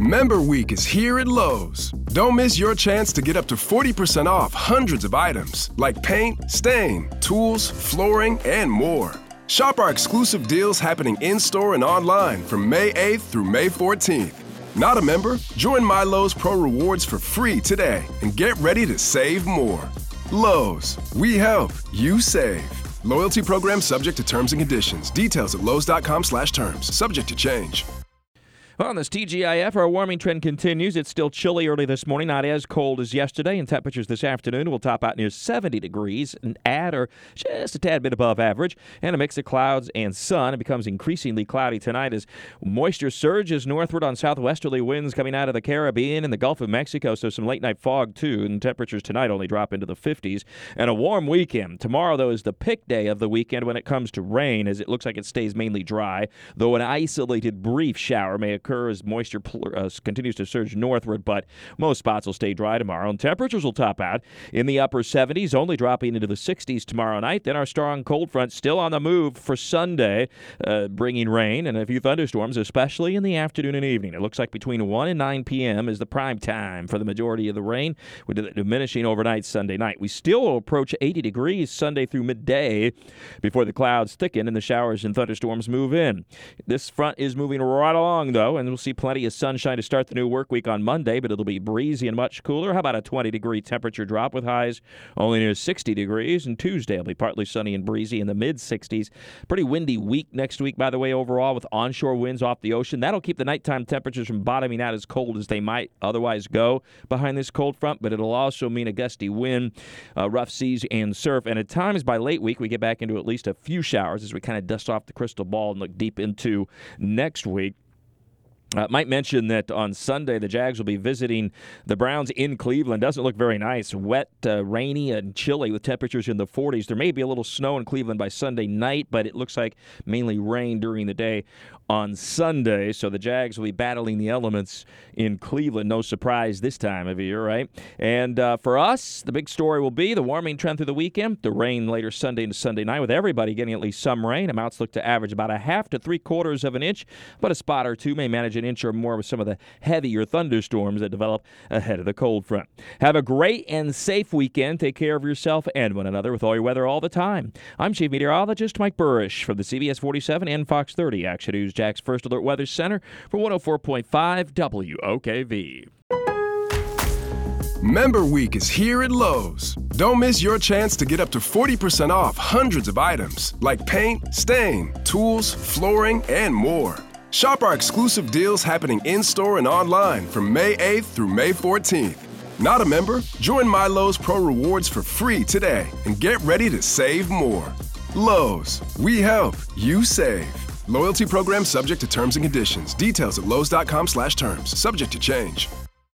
Member Week is here at Lowe's. Don't miss your chance to get up to 40% off hundreds of items like paint, stain, tools, flooring, and more. Shop our exclusive deals happening in-store and online from May 8th through May 14th. Not a member? Join My Lowe's Pro Rewards for free today and get ready to save more. Lowe's, we help, you save. Loyalty program subject to terms and conditions. Details at lowes.com/terms. Subject to change. Well, on this TGIF, our warming trend continues. It's still chilly early this morning, not as cold as yesterday, and temperatures this afternoon will top out near 70 degrees and at or just a tad bit above average, and a mix of clouds and sun. It becomes increasingly cloudy tonight as moisture surges northward on southwesterly winds coming out of the Caribbean and the Gulf of Mexico, so some late-night fog, too, and temperatures tonight only drop into the 50s. And a warm weekend. Tomorrow, though, is the pick day of the weekend when it comes to rain, as it looks like it stays mainly dry, though an isolated brief shower may occur as moisture continues to surge northward, but most spots will stay dry tomorrow, and temperatures will top out in the upper 70s, only dropping into the 60s tomorrow night. Then our strong cold front still on the move for Sunday, bringing rain and a few thunderstorms, especially in the afternoon and evening. It looks like between 1 and 9 p.m. is the prime time for the majority of the rain, with it diminishing overnight Sunday night. We still will approach 80 degrees Sunday through midday before the clouds thicken and the showers and thunderstorms move in. This front is moving right along, though, and we'll see plenty of sunshine to start the new work week on Monday, but it'll be breezy and much cooler. How about a 20-degree temperature drop with highs only near 60 degrees? And Tuesday will be partly sunny and breezy in the mid-60s. Pretty windy week next week, by the way, overall, with onshore winds off the ocean. That'll keep the nighttime temperatures from bottoming out as cold as they might otherwise go behind this cold front, but it'll also mean a gusty wind, rough seas, and surf. And at times by late week, we get back into at least a few showers as we kind of dust off the crystal ball and look deep into next week. Might mention that on Sunday, the Jags will be visiting the Browns in Cleveland. Doesn't look very nice. Wet, rainy, and chilly with temperatures in the 40s. There may be a little snow in Cleveland by Sunday night, but it looks like mainly rain during the day on Sunday. So the Jags will be battling the elements in Cleveland. No surprise this time of year, right? And for us, the big story will be the warming trend through the weekend. The rain later Sunday into Sunday night, with everybody getting at least some rain. Amounts look to average about a half to 3/4 of an inch, but a spot or two may manage an inch or more with some of the heavier thunderstorms that develop ahead of the cold front. Have a great and safe weekend. Take care of yourself and one another with all your weather all the time. I'm Chief Meteorologist Mike Burrish from the CBS 47 and Fox 30 Action News Jack's First Alert Weather Center for 104.5 WOKV. Member Week is here at Lowe's. Don't miss your chance to get up to 40% off hundreds of items like paint, stain, tools, flooring, and more. Shop our exclusive deals happening in-store and online from May 8th through May 14th. Not a member? Join My Lowe's Pro Rewards for free today and get ready to save more. Lowe's, we help, you save. Loyalty program subject to terms and conditions. Details at lowes.com/terms. Subject to change.